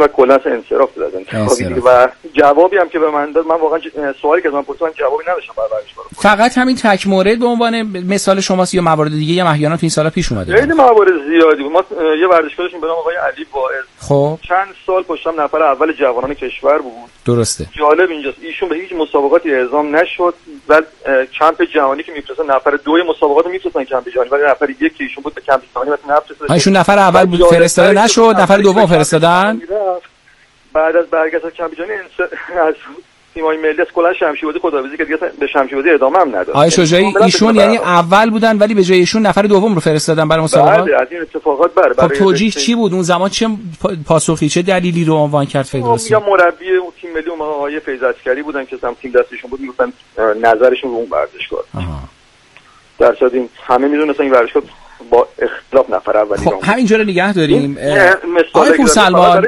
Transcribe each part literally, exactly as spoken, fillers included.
و کلا انصراف داد انتخابی و جوابی هم که به من داد، من واقعا سوالی که از من پرسید من جوابی نداشتم برای ورزشکارا. فقط همین تک مورد به عنوان مثال شماست یا موارد دیگه هم احیانا تو این سالا پیش اومده؟ خیلی موارد زیادی بود. ما یه ورزشکار داشتیم به نام آقای علی واعظ. خب چند سال پشتم نفر اول جوانان کشور بود. درسته. جالب اینجاست ایشون به هیچ مسابقاتی اعزام نشد و کمپ جهانی که میفرستن نفر دو مسابقات میفرستن کمپ جهانی ولی نفر یک که ایشون بود به کمپ جهانی واسه نفرستاد. ایشون نفر اول بود فرستاده نشد، نفر دوم فرستادن. بعد از برگشت از کمپ جهانی از تیم‌های ملی از کلا شمشیربازی خداحافظی که دیگه به شمشیربازی ادامه هم نداد. آقای شجاعی ایشون یعنی اول بودن ولی به جای ایشون نفر دوم رو فرستادن برای مسابقات. بله از این اتفاقات بر خب توجیه چی بود اون زمان؟ چه پاسخی چه دلیلی رو عنوان کرد فدراسیون؟ یا مربی اون تیم ملی اون آقای فیض عسکری بودن که سم تیم دستشون بود میگفتن نظرشون رو اون ورزشکار. در صورت این همه میدونستن این ورزشکار با اختلاف نفر اولی. خب همینجوری نگه داریم. آقای پورسلمان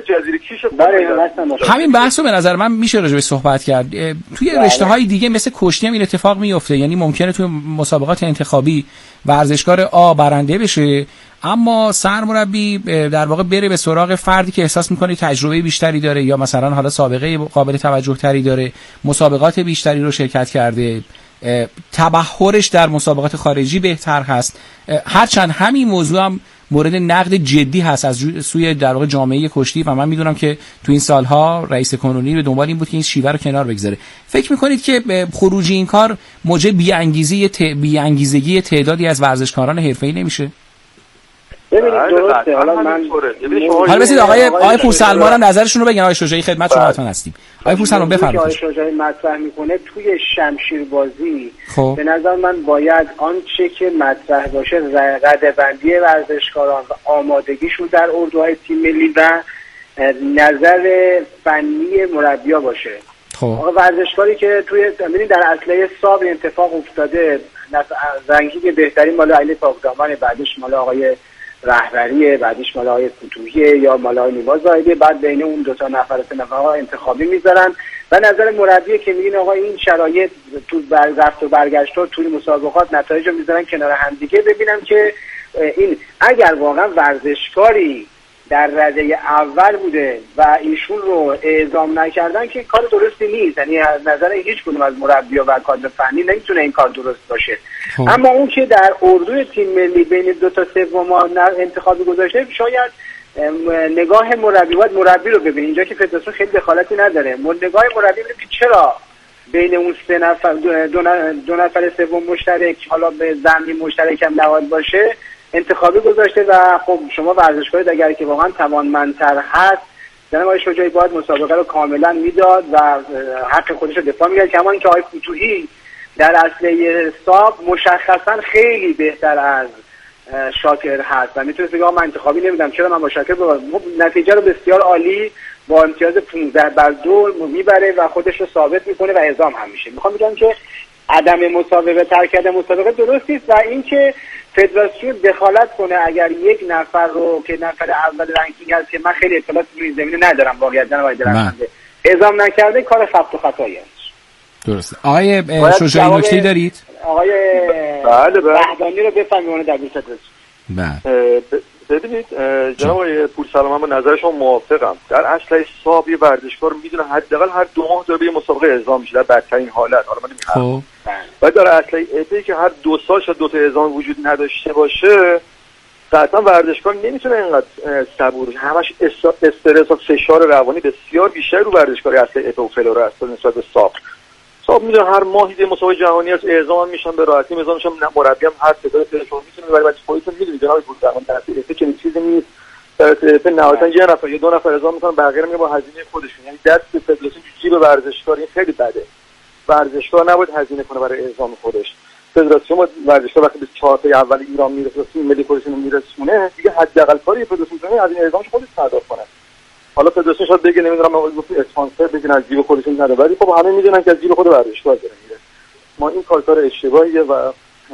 همین بحثو به نظر من میشه راجع به صحبت کرد. توی رشته‌های دیگه مثل کشتی هم این اتفاق میفته، یعنی ممکنه توی مسابقات انتخابی ورزشکار آ برنده بشه اما سرمربی در واقع بره به سراغ فردی که احساس می‌کنه تجربه بیشتری داره یا مثلا حالا سابقه قابل توجه تری داره، مسابقات بیشتری رو شرکت کرده، تبحرش در مسابقات خارجی بهتر هست. هرچند همین موضوع هم مورد نقد جدی هست از سوی در واقع جامعه کشتی و من میدونم که تو این سالها رئیس کنونی به دنبال این بود که این شیوه رو کنار بگذاره. فکر میکنید که خروج این کار موجب بی‌انگیزی بی‌انگیزگی تعدادی از ورزشکاران حرفه‌ای نمیشه؟ ببینید درسته. حالا من حالا بسید آقای آقای پورسلمان هم نظرشون رو بگن. آقای شجاعی خدمت شما حتما هستیم. آقای پورسلمان بفرمایید. آقای شجاعی مطرح میکنه توی شمشیربازی به نظر من باید آنچه که مطرح باشه رده‌بندی ورزشکاران و آمادگیشون در اردوهای تیم ملی و نظر فنی مربی‌ها باشه. خب آقا ورزشکاری که توی ببینید در اصله ساب اتفاق افتاده، رنکینگ بهترین مال علی پاکدامن، بعدش مال آقای رهبریه، بعدش مال آقای فتوحیه یا مال آقای نیما زاهدی، بعد بین اون دو تا نفر سه نفر انتخابی میذارن و نظر مربی که میگین آقا این شرایط تو رفت و برگشت و توی مسابقات نتایج رو میذارن کنار هم دیگه. ببینم که این اگر واقعا ورزشکاری در رده اول بوده و ایشون رو اعزام نکردن که کار درستی نیست، یعنی از نظر هیچ کدوم از مربی‌ها و کادر فنی نمیتونه این کار درست باشه. هم. اما اون که در اردوی تیم ملی بین دو تا سوم انتخابی گذاشته، شاید نگاه مربی باید مربی رو ببین اینجا که فدراسیون خیلی دخالتی نداره، نگاه مربی ببین که چرا بین اون سه نفر دو, دو نفر سوم مشترک، حالا به ضمن مشترک هم نهاد باشه، انتخابی گذاشته و خب شما ورزشکاری اگر که واقعا توانمندتر هست جناب آقای شجاعی باید مسابقه رو کاملا میداد و حق خودش رو دفاع میکرد. کما اینکه آقای فتوحی در اصله حساب مشخصا خیلی بهتر از شاکر هست و میتونه بگه من انتخابی نمیدم چرا من با شاکر بودم. نتیجه رو بسیار عالی با امتیاز پانزده بر دو میبره و خودش رو ثابت میکنه و اعزام هم میشه. میخوام بگم که عدم مسابقه، ترک کردن مسابقه درست نیست و اینکه فدراسیون دخالت کنه اگر یک نفر رو که نفر اول رنکینگ هست که من خیلی اطلاعات روی زمینه ندارم واقعا جناب آقای درخشنده اعزام نکرده، کار خفت و خطایی است. درسته. آقای شجاعی نکته‌ای دارید؟ آقای بله بله وحدانی رو بفرمایید در بیست بله. ببینید جناب آقای پورسلمان با نظر شما موافقم. در اصل حساب یه ورزشکار میدونه حداقل هر دو ماه داره به مسابقه اعزام میشه در بدترین حالت. حالا من نمی‌دونم. و در اصل ایپی که هر دو سال شاید دو تا اعزام وجود نداشته باشه، قطعا ورزشکار نمیتونه اینقدر صبور باشه. همش استرس و فشار روانی بسیار بیشتر رو ورزشکار اصل ایپی و فلور است نسبت به ساب. ساب میدونه هر ماه یه مسابقه جهانی از اعزام میشن به راحتی اعزام میشن، مربی هم هر تعداد تلفن میتونه ولی بعد خودتون میدونید جناب پورسلمان در ایپی که چیزی نیست. در ایپی نهایتا یه نفر یا دو نفر اعزام میکنن، بقیه میگه با هزینه خودشون، یعنی دست فدراسیون جیب ورزشکار این خیلی بده. ورزشکار نباید هزینه کنه برای اعزام خودش. فدراسیون با ورزشکار وقتی به چهار تا اول ایران میرسه، تیم ملی خودشون میرسونه، دیگه حداقل کاری فدراسیون کنه از این اعزامش خودش پرداخت کنه. حالا فدراسیون شاید بگه نمیدونم ما گفت اسپانسر بگین از جیب خودشون نده، ولی خب همه میدونن که از جیب خود ورزشکار داره میره. ما این کار کار اشتباهیه و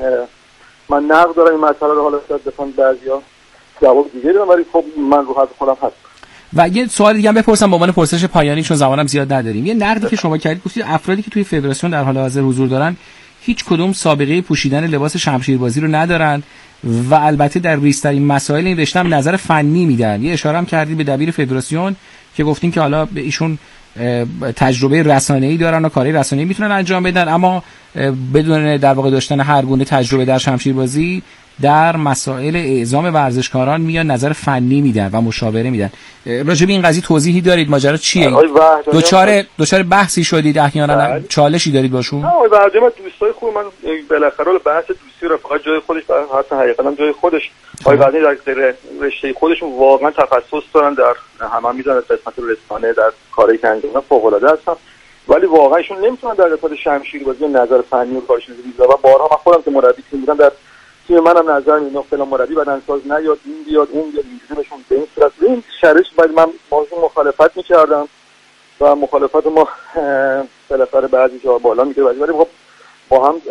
من نقد دارم این مسئله رو. حالا شاید بخوام بعضیا جواب دیگه بدم ولی خب من رو حد خودم هست. و یه سوال دیگه هم بپرسم به عنوان پرسش پایانی چون زمانم زیاد نداریم. یه نقدی که شما کردید گفتید افرادی که توی فدراسیون در حال حاضر حضور دارن هیچ کدوم سابقه پوشیدن لباس شمشیربازی رو ندارن و البته در ریزترین مسائل این رشته هم نظر فنی میدن. یه اشاره هم کردید به دبیر فدراسیون که گفتیم که حالا ایشون تجربه رسانه‌ای دارن و کاری رسانه‌ای میتونن انجام بدن، اما بدون در واقع داشتن هر گونه تجربه در شمشیربازی در مسائل اعزام ورزشکاران میان نظر فنی میدن و مشاوره میدن. راجع به این قضیه توضیحی دارید؟ ماجرا چیه؟ دوچار دوچار بحثی شدید احیانا؟ چالشی دارید باشون؟ نه آقای وحدتی، من دوستای خوب، من بالاخره بحث دوستی رفاقت جای خودش، حتی حقیقتا جای خودش. آقای وحدتی در رشته خودشون واقعا تخصص دارن، در همه میدونن قسمت رسانه در کاری که انجام میدن فوق العاده هستن، ولی واقعا ایشون نمیتونن در قسمت شمشیربازی نظر فنی و کارشون رو و بارها من خودم که مربی تیم بودم در تیم منم نظر میدم فلان مربی بدنساز نیاد، این بیاد اون بیاد، اینجوری بهشون به این صورت این شرایط بعد من موضوع مخالفت میکردم و مخالفت ما بالاخره بعضی جا بالا میگه، ولی خب با هم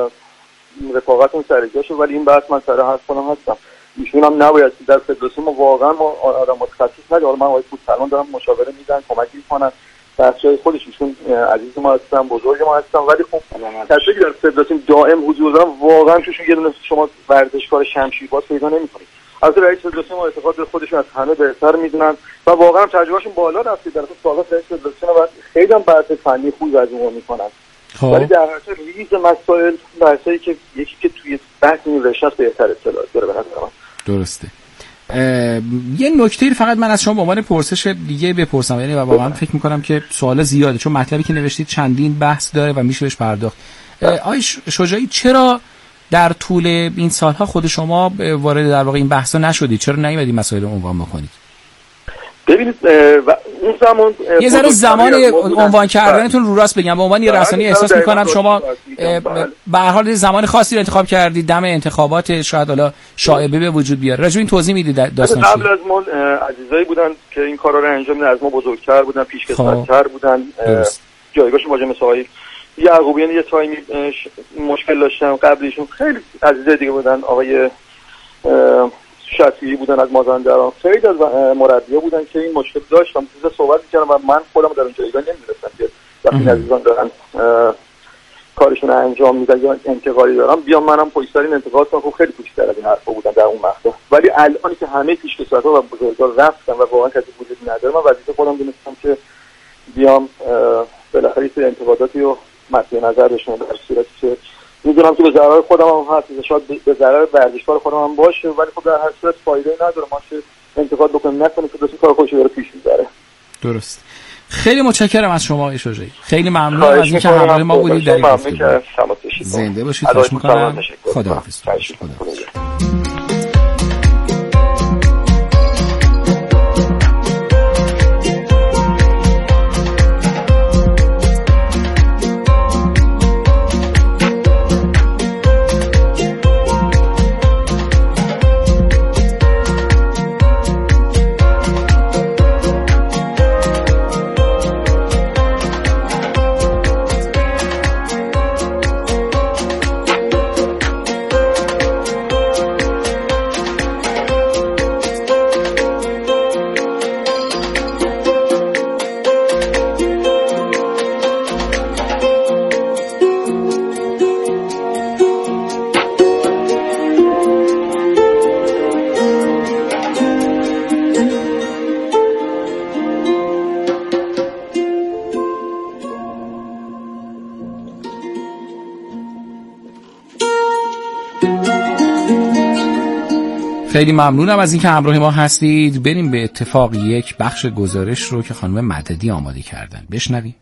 رفاقتون سر جا شد. ولی این بحث من سر حرف کنم هستم، ایشون هم نباید در فدراسیون ما واقعا ما آدم متخصص نداره. من آقای فوتسالان دارم مشاوره میدن، کمک میکنن در جای خودش، ایشون عزیز ما هستن، بزرگ ما هستن، ولی خب کسی که در فدراسیون دائم حضور دارن واقعا توشون یه دونه شما ورزشکار شمشیرباز پیدا نمی‌کنید. از رئیس فدراسیون ما اعتقاد به خودشون از همه بهتر میدونن و واقعا تجربهشون بالا رفته، در اصل سابقه رئیس فدراسیون و خیلی هم بحث فنی خوب از اون میکنن. ولی در حقیقت ریز مسائل بحثایی که یکی که توی بحث نوشته است بهتر اطلاع داره به نظر من. درسته. یه نکته فقط من از شما به عنوان پرسش دیگه بپرسم، یعنی واقعا فکر میکنم که سوال زیاده چون مطلبی که نوشتید چندین بحث داره و میشه بهش پرداخت. آقای شجاعی، چرا در طول این سالها خود شما وارد در واقع این بحثا نشدید؟ چرا نیومدید مسائل رو عنوان بکنید؟ ببینید اون زمان یه ذره زمان عنوان کردنتون رو راست بگم، به عنوان یه رسانه‌ای احساس می‌کنم شما به هر حال زمان خاصی رو انتخاب کردید، دم انتخابات شاید حالا شائبه به وجود بیاره. راجع به این توضیح میدید داستان چیه؟ قبل از ما عزیزایی بودن که این کارا رو انجام میدن، از ما بزرگتر بودن، پیشکسوت‌تر بودن، جایگاهشون واجه مثلا یعقوبیان یه تایمی مشکل داشتن، قبلشون خیلی عزیزای دیگه بودن، آقای شفیعی بودن از مازندران، خیلی از مربی‌ها بودن که این مشکل داشتن، چیزا صحبت می‌کردم و من خودم در اون جایگاه نمی‌رسیدم که وقتی عزیزان دارن کارشون رو انجام میدن یا انتقادی دارن بیام منم پشت سر این انتقاد کنم. خب خیلی پشت سر این حرفا بودن در اون مقطع، ولی الان که همه پیشکسوت‌ها و بزرگان رفتن و واقعا کسی وجود نداره، من وظیفه خودم دونستم که بیام بالاخره این انتقاداتی رو مد نظر بشم، در صورتی که میدونم که به ضرر خودم هم هست، شاید به ضرر ورزشکار خودم هم باشه، ولی خب در هر صورت فایده نداره ما چه انتقاد بکنیم نکنیم که دوست کار خودش رو پیش میبره. درست. خیلی متشکرم از شما آقای شجاعی، خیلی ممنونم از اینکه همراه ما بودید در این گفتگو. زنده باشید. خواهش می‌کنم. خداحافظ. خداحافظ. خیلی ممنونم از اینکه همراه ما هستید. بریم به اتفاق یک بخش گزارش رو که خانم مددی آماده کردن بشنویم.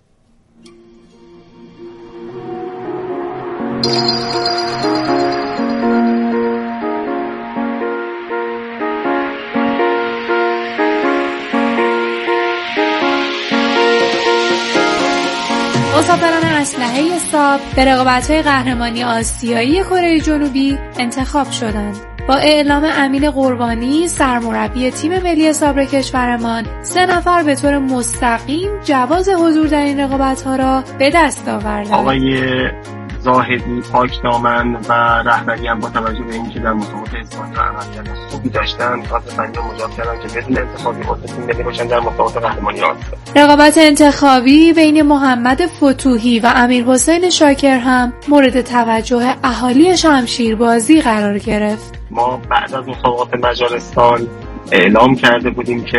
مسافران اسلحه ساب به رقابت‌های قهرمانی آسیایی کره جنوبی انتخاب شدند. با اعلام امین قربانی سرمربی تیم ملی سابر کشورمان، سه نفر به طور مستقیم جواز حضور در این رقابت‌ها را به دست آوردند. آقای زاهدی پاکدامن و رهبری هم با توجه به اینکه در مسابقات اسپانیا عملکرد خوبی داشتن، از فنی مجاب کردن که بدون انتخابی عضو تیم ملی باشن در مسابقات قهرمانی آسیا. رقابت انتخابی بین محمد فتوحی و امیرحسین شاکر هم مورد توجه اهالی شمشیربازی قرار گرفت. ما بعد از مسابقات مجارستان اعلام کرده بودیم که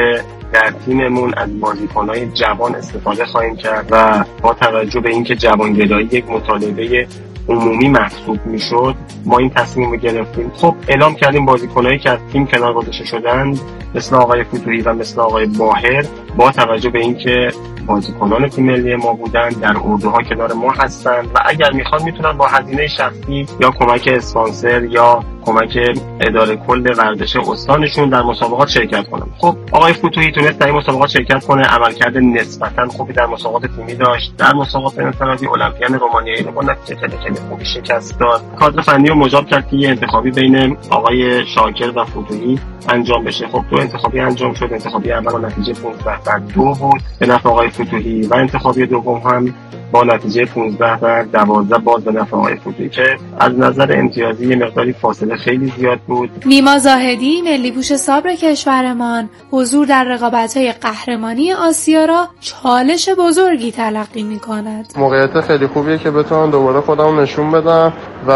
در تیممون از بازیکن‌های جوان استفاده خواهیم کرد و با توجه به اینکه جوانگرایی یک مطالبه عمومی محسوب میشد ما این تصمیم رو گرفتیم. خب اعلام کردیم بازیکنایی که از تیم کنار گذاشته شدند مثل آقای فتوحی و مثل آقای باهر با توجه به اینکه بازیکنان تیم ملی ما بودن در اردوها کنار ما هستند و اگر میخوان میتونن با هزینه شخصی یا کمک اسپانسر یا کمک اداره کل ورزش استانشون در مسابقات شرکت کنن. خب آقای فتوحی تونست در این مسابقات شرکت کنه، عملکرد نسبتا خوبی در مسابقات تیمی داشت، در مسابقات انفرادی المپیان رومانیایی رو با نتیجه خیلی خوبی شکست داد. کادر فنی رو مجاب کرد که یه انتخابی بین آقای شاکر و فتوحی انجام بشه. خب دو انتخابی انجام شد. انتخابی اول با نتیجه پانزده بر دو بود به نفع آقای فتوحی و انتخابی دوم هم با نتیجه پانزده بر دوازده باز به نفع آقای فتوحی که از نظر امتیازی یه مقداری فاصله خیلی زیاد بود. نیما زاهدی ملی پوش صبر کشورمان حضور در رقابت‌های قهرمانی آسیا را چالش بزرگی تلقی می‌کند. موقعیت خیلی خوبیه که بتونم دوباره خودم نشون بدم و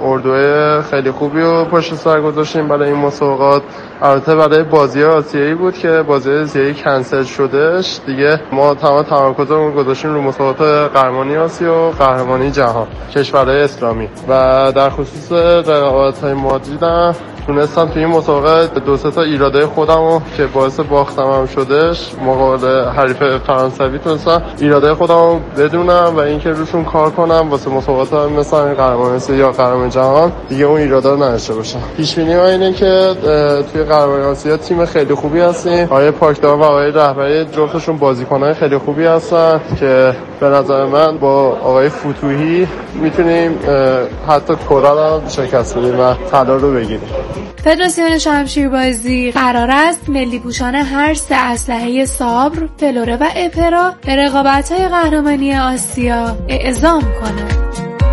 اردوی خیلی خوبی رو پشت سر گذاشتیم برای این مسابقات. البته برای بازی آسیایی بود که بازی آسیایی کنسل شدش دیگه. ما تمام تمرکزمون گذاشتیم رو مسابقات قهرمانی آسیا و قهرمانی جهان کشورهای اسلامی و در خصوص رقابت‌های مادی دم تونستم توی این مسابقه دو سه تا ایرادای خودمو که باعث باختم هم شدش مقابل حریف فرانسوی تونستم ایرادای خودمو بدونم و اینکه روشون کار کنم واسه مسابقات مثلا قهرمانی آسیا یا قهرمانی جهان دیگه اون ایرادا رو نداشته باشم. پیش بینی ما اینه که توی قهرمانی آسیا تیم خیلی خوبی هستیم. آقای پاکدار و آقای رهبری جفتشون بازیکنان خیلی خوبی هستن که به نظر من با آقای فتوحی میتونیم حتی کره رو شکست بدیم و طلا رو بگیریم. فدراسیون شمشیربازی قرار است ملی پوشان هر سه اسلحه صابر، فلوره و اپرا به رقابت‌های قهرمانی آسیا اعزام کند.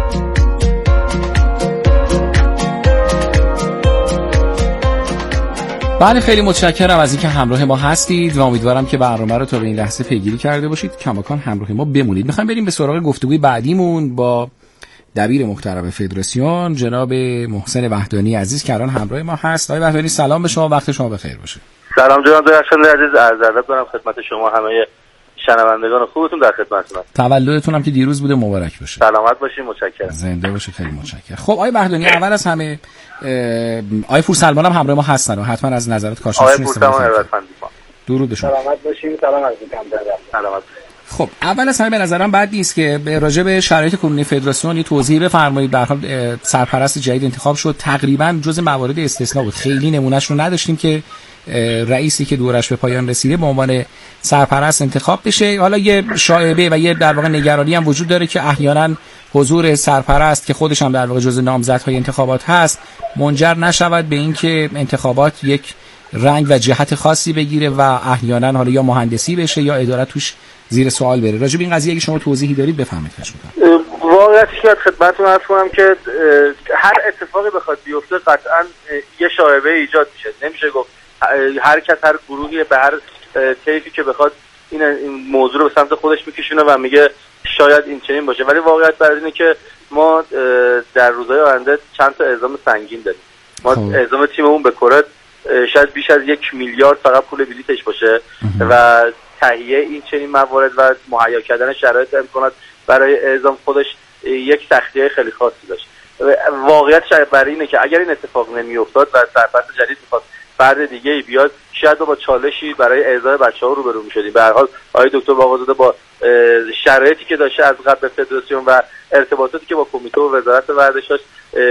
بله خیلی متشکرم از اینکه همراه ما هستید و امیدوارم که برنامه رو تا به این لحظه پیگیری کرده باشید. کماکان همراه ما بمونید. میخوایم بریم به سراغ گفتگوی بعدیمون با دبیر محترم فدراسیون جناب محسن وحدانی عزیز که الان همراه ما هست. آقای وحدانی سلام به شما، وقت شما بخیر باشه. سلام جناب درخشان عزیز، عرض ادب دارم خدمت شما همه شنوندگان خوبتون در خدمتتونم. تولدتون هم که دیروز بوده مبارک باشه. سلامت باشین، متشکرم. زنده باشید، خیلی متشکرم. خب آقای وحدانی اول از همه آقای پورسلمان هم همراه ما هستن و حتما از نظرات کارشناسون استفاده کنید. درود به شما. سلامت باشین. سلام عرض می‌کنم. سلامت. خب اول از همه به نظرم بد نیست که به راجع به شرایط کنونی فدراسیون یه توضیح بفرمایید. به هر حال سرپرست جدید انتخاب شد، تقریبا جز موارد استثنا بود، خیلی نمونهش رو نداشتیم که رئیسی که دورش به پایان رسیده به عنوان سرپرست انتخاب بشه. حالا یه شایعه و یه در واقع نگرانی هم وجود داره که احیانا حضور سرپرست که خودش هم در واقع جز نامزدهای انتخابات هست منجر نشود به اینکه انتخابات یک رنگ و جهت خاصی بگیره و احیانا حالا یا مهندسی بشه یا ادارت توش زیر سوال بره. راجع به این قضیه اگه شما توضیحی دارید بفرمایید. خواهش می‌کنم. واقعیتش که خدمتتون عرض کنم که هر اتفاقی بخواد بیفته قطعاً یه شایعه ایجاد میشه. نمیشه گفت هر کس هر گروهی به هر طیفی که بخواد این موضوع رو به سمت خودش میکشونه و میگه شاید این چنین باشه، ولی واقعیت بر اینه که ما در روزهای آینده چند تا اعزام سنگین داریم. ما اعزام تیممون به کره شاید بیش از یک میلیارد فقط پول بلیتش باشه و تهیه این چنین موارد و مهیا کردن شرایط امکانات برای اعزام خودش یک سختی‌های خیلی خاصی داشت. واقعیتش برای اینه که اگر این اتفاق نمی‌افتاد و سرپرست جدید می‌خواست فرد دیگه‌ای بیاد شاید با چالشی برای اعزام بچه‌ها روبرو می‌شدیم. به هر حال آقای دکتر باقرزاده با شرایطی که داشته از قبل فدراسیون و ارتباطاتی که با کمیته و وزارت ورزش داشت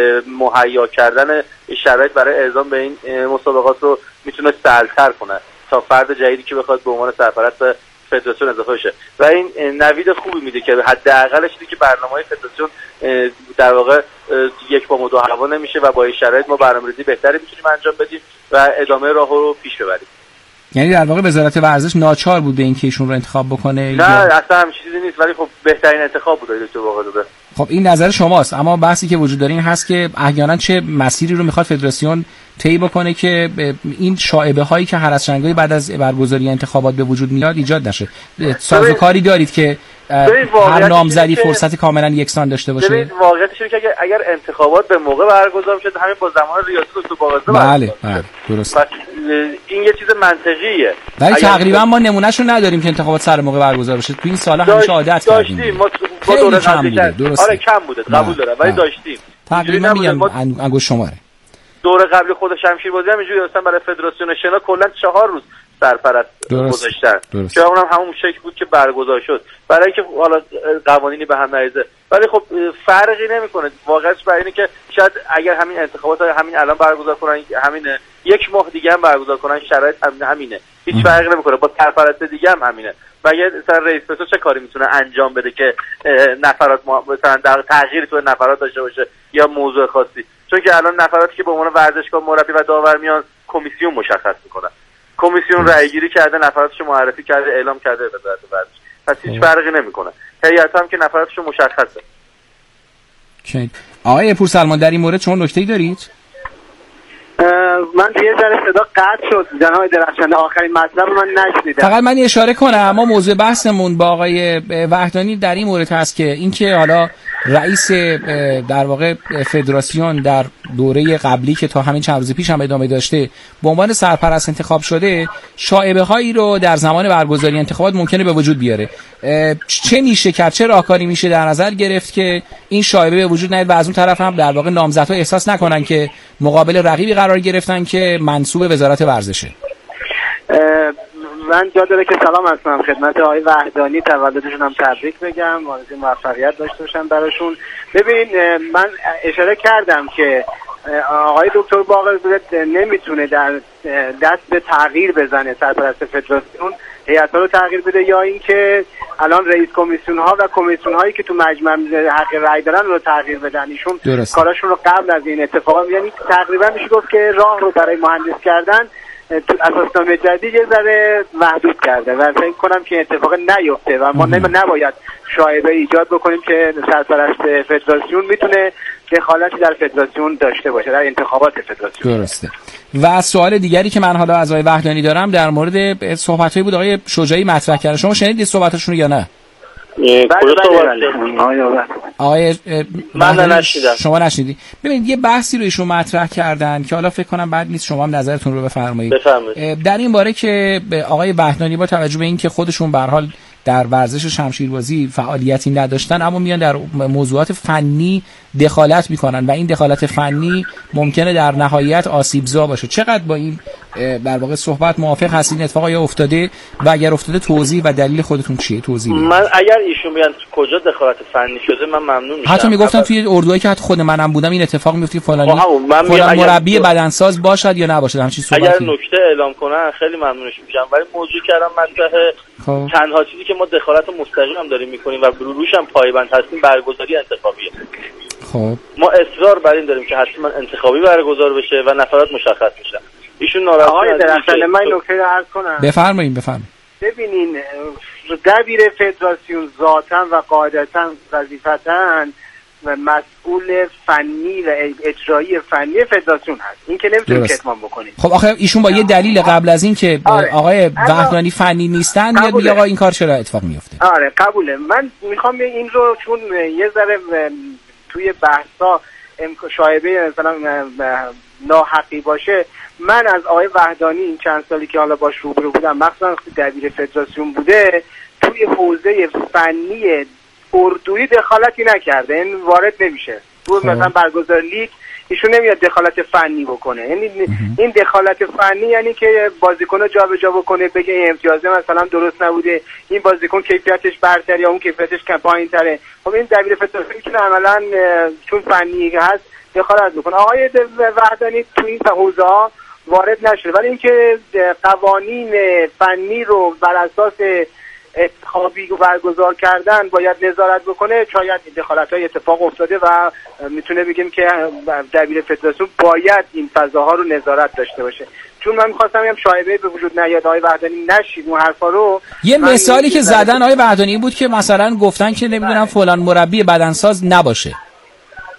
مهیا کردن شرایط برای اعزام به این مسابقات رو میتونه سهل‌تر کنه تا فرد جدیدی که بخواد به عنوان سرپرست فدراسیون اضافه بشه و این نوید خوبی میده که حداقلش اینه که برنامه‌های فدراسیون در واقع یک با مداهوا نمیشه و با این شرایط ما برنامه‌ریزی بهتری میتونیم انجام بدیم و ادامه راه رو پیش ببریم. یعنی در واقع وزارت ورزش ناچار بود به اینکه ایشون رو انتخاب بکنه؟ نه اصلا همین چیزی نیست، ولی خب بهترین انتخاب بود دکتر باقرزاده. خب این نظر شماست، اما بحثی که وجود داره این هست که احیانا چه مسیری رو میخواد فدراسیون طی بکنه که این شایبه هایی که هر از شنگایی بعد از برگزاری انتخابات به وجود میاد ایجاد نشه. سازوکاری دارید که هر نامزدی فرصت کاملا یکسان داشته باشه؟ ببینید واقعیتش اینه که اگر, اگر انتخابات به موقع برگزار شد همین با زمان ریاست دکتر باقرزاده بله بله درست. این یه چیز منطقیه. ولی تقریبا ما نمونهشو نداریم که انتخابات سر موقع برگزار بشه. تو این سالا همیشه عادت کردیم. داشتیم ما با دوره قبلی آره کم بوده قبول دارم ولی داشتیم. تقریبا میگم انگشت شماره. دوره قبل خود شمشیربازی هم اینجوری اصلا برای فدراسیون شنا کلا چهار روز سرپرست گذاشتن که اونم همون شکل بود که برگزار شد برای اینکه حالا قوانینی به هم نریزه. ولی خب فرقی نمیکنه واقعاش برای اینه که شاید اگر همین انتخابات همین الان برگزار کنن همین یک ماه دیگه هم برگزار کنن شرایط هم همینه هیچ فرقی نمیکنه با سرپرست دیگه هم همینه. و یه مثلا رئیس پسو چه کاری میتونه انجام بده که نفرات مثلا در تغییر تو نفرات داشته باشه یا موضوع خاصی؟ چون که الان نفراتی که به عنوان ورزشکار مربی و داور میان کمیسیون مشخص میکنن. کمیسیون رأی گیری کرده نفراتشو معرفی کرده اعلام کرده وزارت ورزش پس هیچ فرقی نمیکنه. هیئت هم که نفراتشو مشخصه. اوکی. آقای پورسلمان در این مورد شما نکته‌ای دارید؟ من یه ذره صدا قطع شد جناب درخشنده آخرین مطلب من نشنیدم. فقط من اشاره کنم ما موضوع بحثمون با آقای وحدانی در این مورد هست که اینکه حالا رئیس در واقع فدراسیون در دوره قبلی که تا همین چند روز پیش هم ادامه داشته به عنوان سرپرست انتخاب شده شایبه هایی رو در زمان برگزاری انتخابات ممکنه به وجود بیاره. چه میشه کرد چه راهکاری میشه در نظر گرفت که این شایبه به وجود نیاد و از اون طرف هم در واقع نامزدها احساس نکنن که مقابل رقیبی قرار گرفتن که منسوب وزارت ورزشه؟ من جا داره که سلام هستم خدمت آقای وحدانی تولدشون هم تبریک بگم آرزوی موفقیت داشته باشم براشون. ببین من اشاره کردم که آقای دکتر باقرزاده نمیتونه در دست به تغییر بزنه سرپرست فدراسیون هیئت‌ها رو تغییر بده یا اینکه الان رئیس کمیسیون ها و کمیسیون هایی که تو مجمع حق رأی دارن رو تغییر بدن. ایشون کاراشون رو قبل از این اتفاق یعنی تقریبا میشه گفت که راه رو برای مهندس کردن تو اساسنامه جدید یه ذره محدود کرده و فکر کنم که اتفاق نیفته و ما نباید شایبه ایجاد بکنیم که سرپرست فدراسیون میتونه دخالتی در فدراسیون داشته باشه در انتخابات فدراسیون. درسته. و سوال دیگری که من حالا از آقای وحدانی دارم در مورد صحبتایی بود آقای شجاعی مطرح کرده. شما شنیدید صحبتاشون رو یا نه؟ آقای من نشیدم. شما نشنیدی؟ ببینید یه بحثی رو ایشون مطرح کردن که حالا فکر کنم بد نیست شما هم نظرتون رو بفرمایید. بفرمایید. در این باره که آقای وحدانی با توجه به اینکه خودشون به هر حال در ورزش شمشیربازی فعالیتی نداشتن اما میان در موضوعات فنی دخالت میکنن و این دخالت فنی ممکنه در نهایت آسیبزا باشه. چقدر با این در واقع صحبت موافق هستین؟ اتفاقی افتاده و اگر افتاده توضیح و دلیل خودتون چیه؟ توضیح بدید. من اگر ایشون بیان کجا دخالت فنی شده من ممنون میشم. حتی میگفتن توی اردوهایی که حتی خود منم بودم این اتفاق میفته فلانی فلان مربی بدنساز باشد یا نباشد همچین صحبتی. اگر نکته اعلام کنن خیلی ممنونش میشم. ولی موضوع کردم مطرح تنها چیزی که ما دخالت مستقیم هم داریم میکنیم و روش هم پایبند هستیم برگزاری انتخابیه. خب ما اصرار بر این داریم که حتما انتخابی برگزار بشه و نفرات مشخص بشن. ایشون ناراحت آقای درخشنده من نکته رو عرض کنم. بفرمایید بفرمایید. ببینین دبیر فدراسیون ذاتاً و قاعدتاً وظیفتاً و مسئول فنی و اجرایی فنی فدراسیون هست. این که نمیتونیم کتمان بکنیم. خب آخه ایشون با یه دلیل قبل از این که آره. آقای وحدانی فنی نیستن میاد میگه آقا این کار چرا اتفاق میفته؟ آره قبوله. من میخوام این رو چون یه ذره توی بحثا شایبه مثلا ناحقی باشه من از آقای وحدانی این چند سالی که حالا باش روبرو بودم مخصوصا دبیر فدراسیون بوده توی حوزه فنی اردویی دخالتی نکرده. این وارد نمیشه. تو مثلا برگزار لیگ ایشون نمیاد دخالت فنی بکنه. یعنی این دخالت فنی یعنی که بازیکنو جابجا بکنه بگه این امتیازه مثلا درست نبوده این بازیکن کیفیتش برتر یا اون کیفیتش کم پایین‌تره. خب این دبیر فدراسیون میتونه عملاً چون فنی هست دخالت بکنه. آقای وحدانی تو این حوزه‌ها وارد نشده. ولی اینکه قوانین فنی رو بر اساس انتخابی برگزار کردن باید نظارت بکنه شاید دخالت‌های اتفاق افتاده و میتونه بگیم که دبیر فدراسیون باید این فضاها رو نظارت داشته باشه. چون من می‌خواستم بگم شایبه به وجود نیاد آقای وحدانی نشید اون حرفا رو. یه مثالی که زدن آقای وحدانی بود که مثلا گفتن که نمیدونم فلان مربی بدنساز نباشه.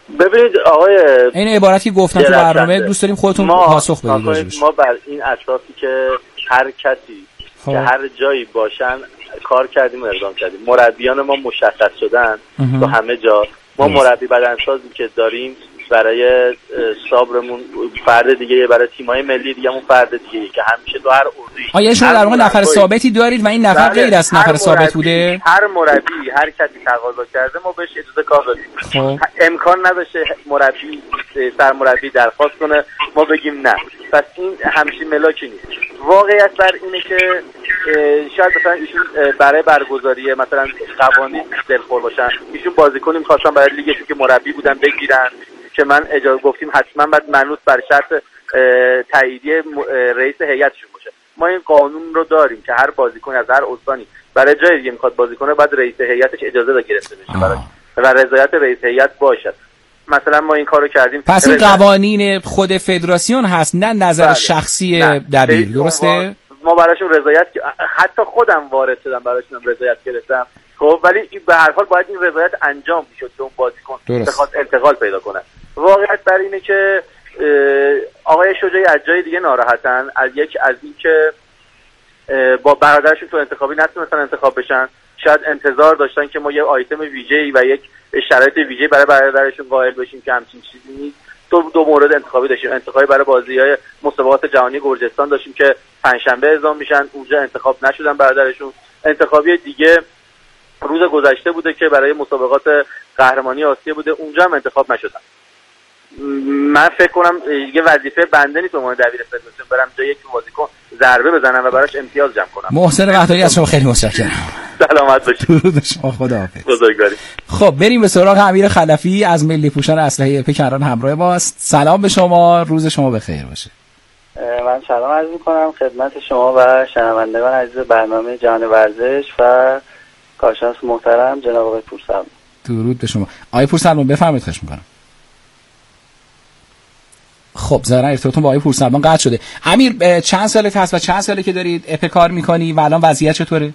ببینید آقای این عبارتی گفتم تو برنامه دوست داریم خودتون پاسخ بدید. ما بر این اساسی که هر کسی خواه. که هر جایی باشن کار کردیم و اقدام کردیم. مربیان ما مشخص شدن تو همه جا. ما مربی بدنسازی که داریم برای صبرمون فرد دیگه، برای تیم‌های ملی دیگه‌مون فرد دیگه که همیشه تو هر اردویی. آیا شما در واقع نفر ثابتی دارید و این نفر غیر از نفر ثابت بوده؟ هر مربی هر کسی تقاضا کرده ما بهش اجازه کار دادیم. امکان نداشته مربی سرمربی درخواست کنه ما بگیم نه. پس این همچین ملاکی نیست. واقعیت بر اینه که شاید مثلا ایشون برای برگزاری مثلا قوانین دلخور باشن. ایشون بازیکنی می‌خواستن برای لیگشون که مربی بودن بگیرن که من اجازه گفتیم حتما باید منوط بر شرط تاییدیه رئیس هیئتشون باشه. ما این قانون رو داریم که هر بازیکن از هر استانی برای جای دیگه میخواد بازی کنه باید رئیس هیئتش اجازه ده گرفته بشه برای و رضایت رئیس هیئت باشد. مثلا ما این کارو کردیم. پس این قوانین خود فدراسیون هست نه نظر بله. شخصی نه. دبیر درسته؟ ما براشون رضایت حتی خودم وارد شدم براشون رضایت گرفتم. خب ولی به هر حال باید این رضایت انجام میشد که اون بازیکن بخواد انتقال پیدا کنه. واقعیت بر اینه که آقای شجاعی از جای دیگه ناراحتن، از یک از این که با برادرشون تو انتخابی نتونستن انتخاب بشن. شاید انتظار داشتن که ما یه آیتم ویژه‌ای و یک شرایط ویژه‌ای برای برادرشون قائل بشیم که همچین چیزی نیست. دو دو مورد انتخابی داشتیم. انتخابی برای بازی‌های مسابقات جهانی گرجستان داشتیم که پنجشنبه اعلام میشن، اونجا انتخاب نشدن برادرشون. انتخابی دیگه روز گذشته بوده که برای مسابقات قهرمانی آسیا بوده، اونجا هم انتخاب نشدن. من فکر کنم یه وظیفه بنده نیست به عنوان دبیر فدراسیون برم جای یک بازیکن ضربه بزنم و براش امتیاز جمع کنم. محسن وحدتی از شما خیلی متشکرم. سلامت باشید. درود شما، خداحافظ. بزرگواری. خب بریم به سراغ امیر خلفی از ملی پوشان اسلحه اپ کران همراه ماست. سلام به شما، روز شما بخیر باشه. من سلام عرض می‌کنم خدمت شما و شنوندگان عزیز برنامه جهان ورزش و کارشناس محترم جناب آقای پورسلمان. درود به شما. آقای پورسلمان بفرمایید، خواهش می‌کنم. خب ظاهرا ارتباطتون با آقای پورسلمان قطع شده. امیر چند سالت هست و چند ساله که دارید اپ کار میکنی و الان وضعیت چطوره؟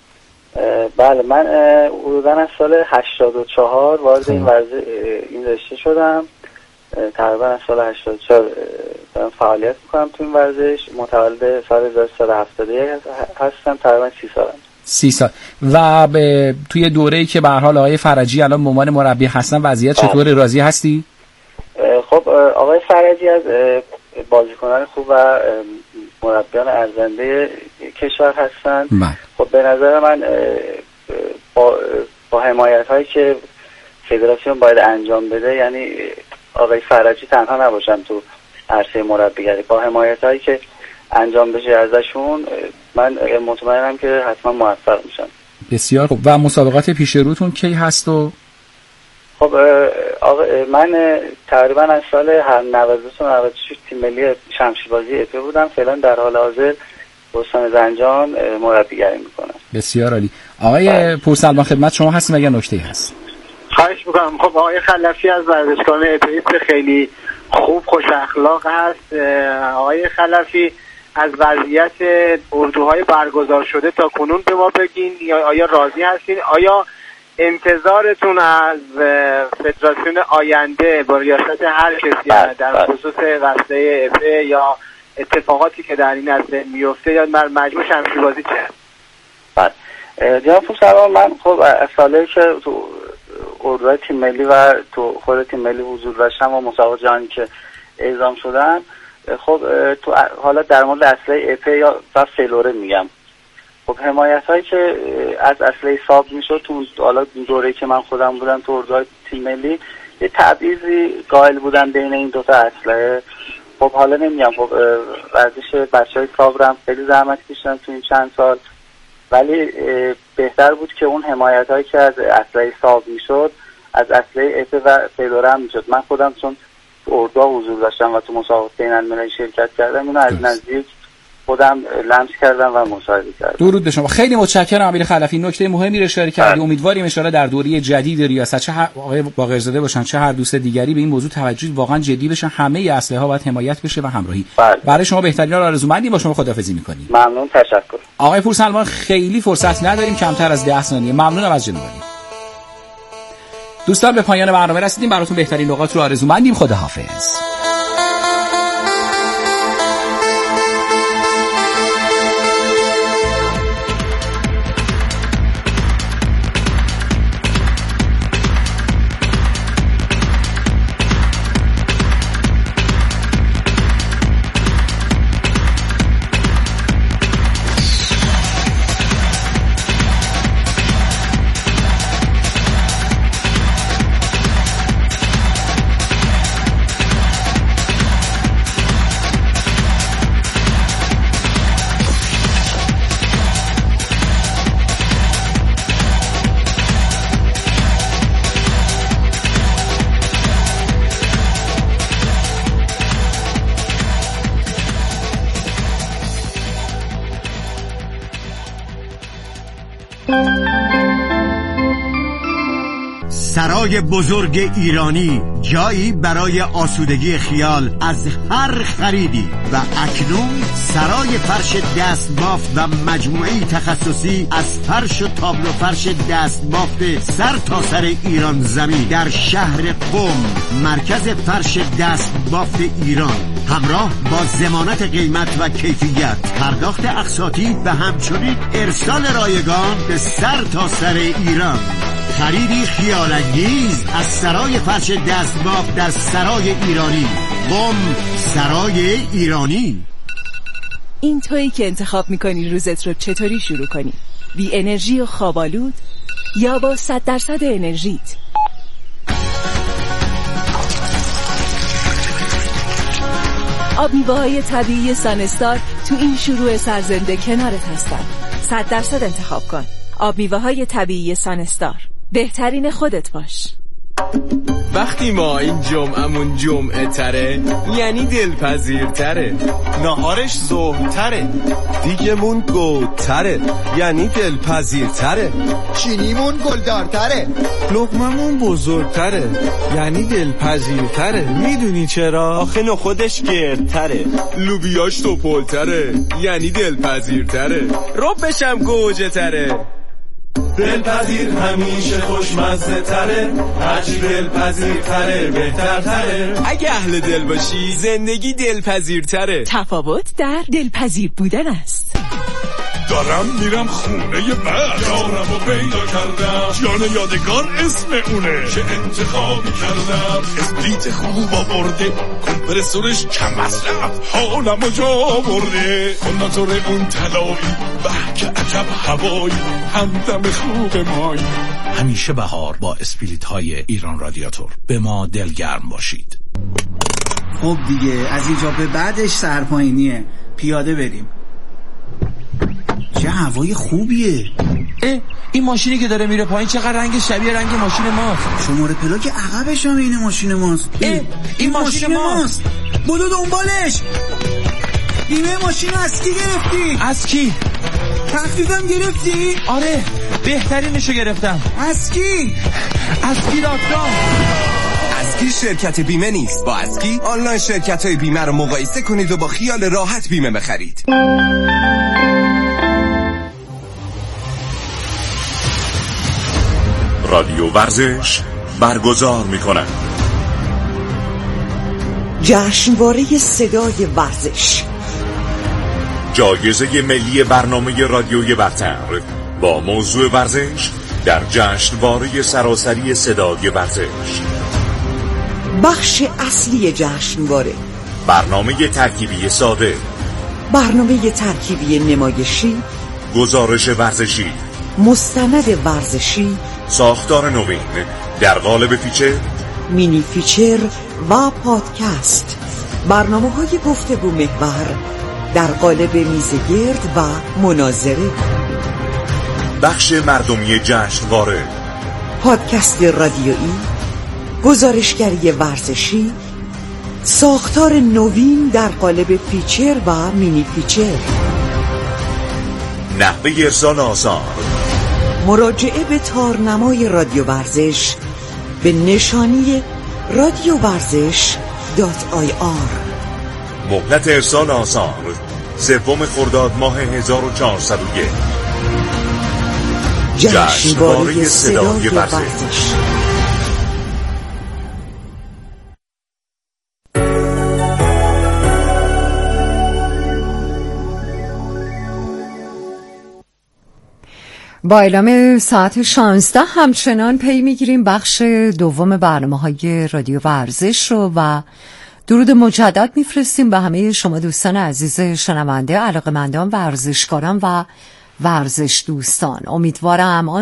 بله من حدوداً از سال هشتاد و چهار وارد این ورزش این رشته شدم. تقریبا از سال هشتاد و چهار دارم فعالیت میکنم تو این ورزش. متولد سال هزار و سیصد و هفتاد و یک هستم. تقریبا سی سالم. سی سال. و توی دوره‌ای که به هر حال آقای فرجی الان به عنوان مربی هستن وضعیت چطوره؟ راضی هستی؟ خب آقای فرجی از بازیکنان خوب و مربیان ارزنده کشور هستن. خب به نظر من با, با حمایت هایی که فدراسیون باید انجام بده، یعنی آقای فرجی تنها نباشن تو عرصه مربیگری، با حمایت هایی که انجام بشه ازشون من مطمئنم که حتما موفق میشن. بسیار خوب. و مسابقات پیش روتون کی هست؟ و خب آقا من تقریبا از سال نود و دو تا نود و شش تیم ملی شمشیربازی اپ بودم. فعلا در حال حاضر استان زنجان مربیگری میکنم. بسیار عالی. آقای پورسلمان خدمت شما هستیم اگر نکته‌ای هست. خواهش میکنم. خب آقای خلفی از ورزشکاران اپ خیلی خوب خوش اخلاق هست. آقای خلفی از وضعیت اردوهای برگزار شده تا کنون به ما بگین، یا آیا راضی هستین؟ آیا انتظارتون از فدراسیون آینده با ریاست هر کسی در خصوص قصه اف یا اتفاقاتی که در این عرصه میفته یا مجموع شمشیربازی چه هست؟ بله جناب پورسلمان، من خب از سالی که تو اردوهای تیم ملی و تو خود تیم ملی حضور داشتم و مسابقات جهانی که اعزام شدن، خب تو حالا در مورد اسلحه اپ یا و فلوره میگم، خب حمایت هایی که از اسلحه ساب میشد تو حالا دوره‌ای که من خودم بودم تو اردوهای تیم ملی یه تبعیضی قائل بودن بین این دوتا اسلحه. خب حالا نمیگم خب ورزش بچهای ساب هم خیلی زحمت کشیدن تو این چند سال، ولی بهتر بود که اون حمایت هایی که از اسلحه ساب میشد از اسلحه اپ و فلوره هم میشد. من خودم چون تو اردوها حضور داشتم و تو مسابقات بین‌المللی شرکت کردم، اینو از نزدیک خودم لمس کردم و مشاهده کردم. درود به شما. خیلی متشکرم امیر خلفی. نکته مهمی رو اشاره کردی. امیدواریم ان شاءالله در دوره جدید ریاست چه آقای باقرزاده باشن چه هر دوست دیگری به این موضوع توجه واقعا جدی بشن. همه اسلحه ها باید حمایت بشه و همراهی. بله. برای شما بهترین رو آرزومندیم. با شما خداحافظی می‌کنیم. ممنون، تشکر. آقای پورسلمان خیلی فرصت نداریم، کمتر از ده ثانیه. ممنونم از جنابالی. دوستان به پایان برنامه رسیدیم. براتون بهترین نقاط رو آرزومندیم. خداحافظ. سرای بزرگ ایرانی، جایی برای آسودگی خیال از هر خریدی. و اکنون سرای فرش دستبافت و مجموعه تخصصی از فرش و تابلو فرش دستبافت سر تا سر ایران زمین در شهر قم، مرکز فرش دستبافت ایران، همراه با ضمانت قیمت و کیفیت، پرداخت اقساطی و همچنین ارسال رایگان به سر تا سر ایران. خریدی خیال‌انگیز از سرای فرش دستبافت در سرای ایرانی. قم، سرای ایرانی. این تویی که انتخاب میکنی روزت رو چطوری شروع کنی؟ بی انرژی و خوابالود یا با صد درصد انرژیت؟ آب میوه‌های طبیعی سانستار تو این شروع سرزنده کنارت هستن. صد درصد انتخاب کن. آب میوه‌های طبیعی سانستار. بهترین خودت باش. وقتی ما این جمعمون جمعه تره یعنی دلپذیر تره، نهارش ظهر تره، دیگمون گود تره یعنی دلپذیر تره، چینیمون گلدار تره، لقممون بزرگ تره یعنی دلپذیر تره. میدونی چرا؟ آخه نخودش گرد تره، لوبیاش توپل تره یعنی دلپذیر تره، ربشم گوجه تره. دلپذیر همیشه خوشمزه تره، هرچی دلپذیر تره بهتر تره. اگه اهل دل باشی زندگی دلپذیر تره. تفاوت در دلپذیر بودن است. دارم میرم خونه بعد، یارم رو پیدا کردم، جان یادگار اسم اونه که انتخابی کردم. اسپریت خوب آورده، کمپرسورش کم مصرف، حالم رو جا برده، کنداتور اون طلایی، به که عجب هوایی، همدم خوب مایی. همیشه بهار با اسپریت های ایران رادیاتور. به ما دلگرم باشید. خب دیگه از اینجا به بعدش سرپاینیه، پیاده بریم. چه هوای خوبیه. اه این ماشینی که داره میره پایین چقدر رنگ شبیه رنگ ماشین ماست. شماره پلاک عقبش هم این ماشین ماست. اه این, این ماشین, ماشین ماست. بدو دنبالش. بیمه ماشین از کی گرفتی؟ از کی؟ تخفیفم گرفتی؟ آره بهترینشو گرفتم. از کی؟ از کی دادگاه. اسکی شرکت بیمه نیست. با اسکی آنلاین شرکت های بیمه رو مقایسه کنید و با خیال راحت بیمه بخرید. رادیو ورزش برگزار می کند جشنواره صدای ورزش، جایزه ملی برنامه رادیوی برتر با موضوع ورزش در جشنواره سراسری صدای ورزش. بخش اصلی جشنواره: برنامه ترکیبی ساده، برنامه ترکیبی نمایشی، گزارش ورزشی، مستند ورزشی، ساختار نوین در قالب فیچر، مینی فیچر و پادکست، برنامه های گفتگو محور در قالب میزگرد و مناظره، بخش مردمی جشنواره، پادکست رادیویی، گزارشگری ورزشی، ساختار نوین در قالب فیچر و مینی فیچر، نحوه ارسال آسان، مراجعه به تارنمای رادیو ورزش به نشانی رادیو ورزش دات آی آر. مهلت ارسال آسان سوم خرداد ماه هزار و چهارصد و یک. جشنواره صدای ورزش. با اعلام ساعت شانزده همچنان پی میگیریم بخش دوم برنامه‌های رادیو ورزش رو و درود مجدد میفرستیم به همه شما دوستان عزیز شنونده، علاقه‌مندان، ورزشکاران و ورزش دوستان. امیدوارم